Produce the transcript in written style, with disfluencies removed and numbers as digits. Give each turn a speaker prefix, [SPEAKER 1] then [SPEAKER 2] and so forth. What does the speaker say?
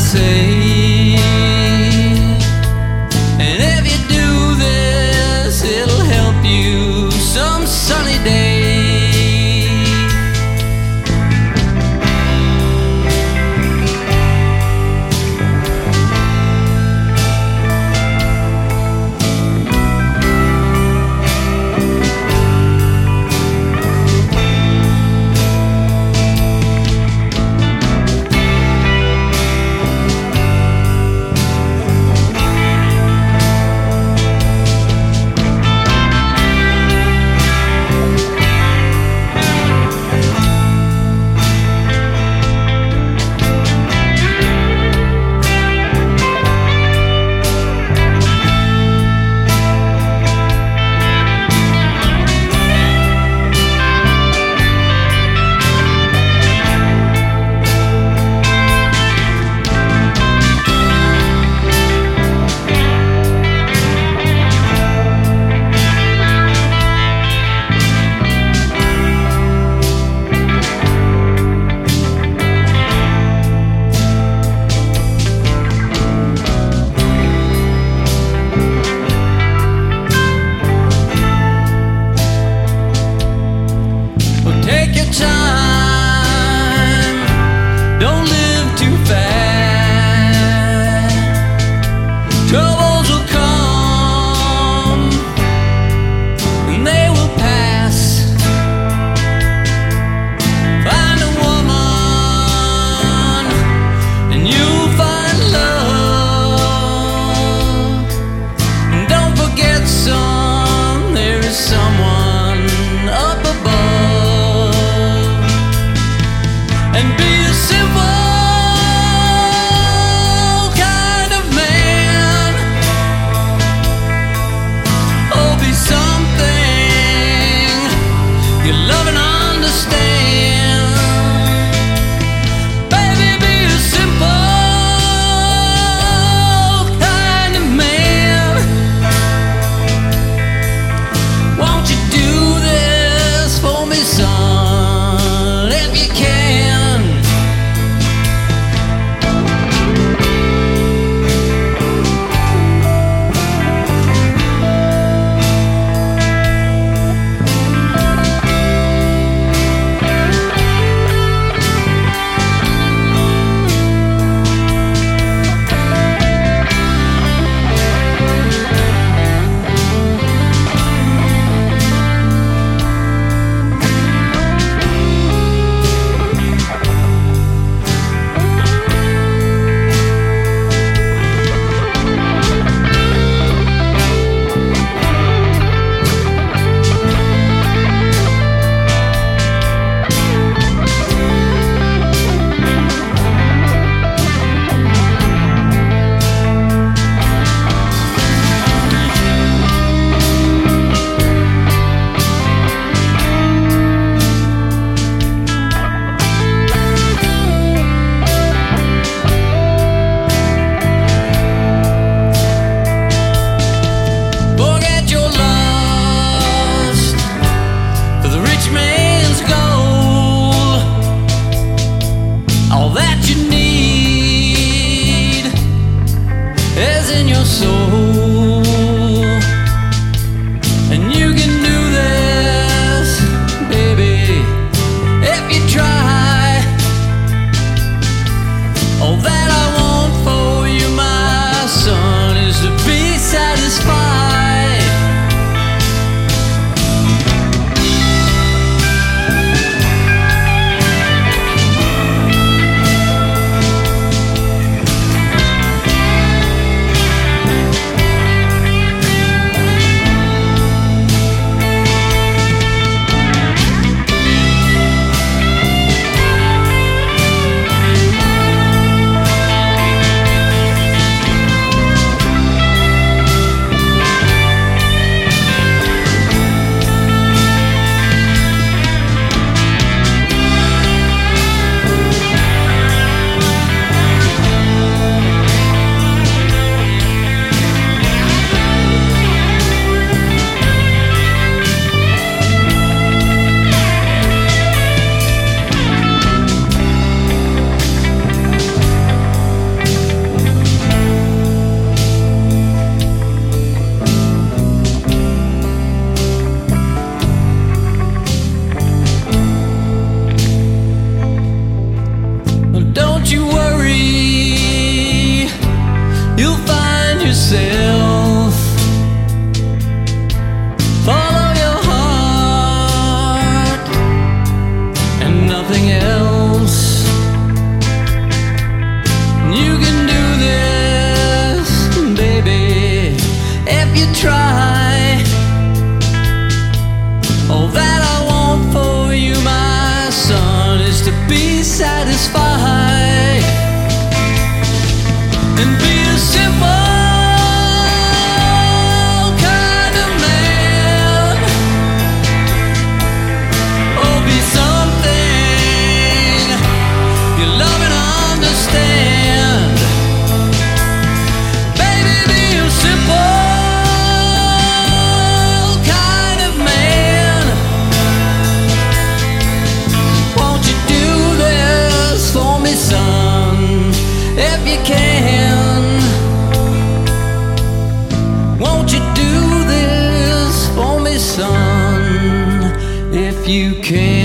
[SPEAKER 1] say. And if you do this, it'll help you some sunny day. Take your time, don't live too fast. Troubles will come and they will pass. Find a woman and you'll find love. And don't forget, son, there is someone up above. And be a simple kind of man. Oh, be something you love and understand. Baby, be a simple kind of man. Won't you do this for me, son, if you can? Forget your lust for the rich man's gold. All that you need is in your soul. And you can do this, baby, if you try. All that I want for you, my son, is to be satisfied. don't you worry, you'll find yourself. Follow your heart and nothing else. You can do this, baby, if you try. All that I want for you, my son, is to be satisfied and be a simple kind of man. Oh, be something you love and understand. Baby, be a simple kind of man. Won't you do this for me, son, if you can? Won't you do this for me, son, if you can?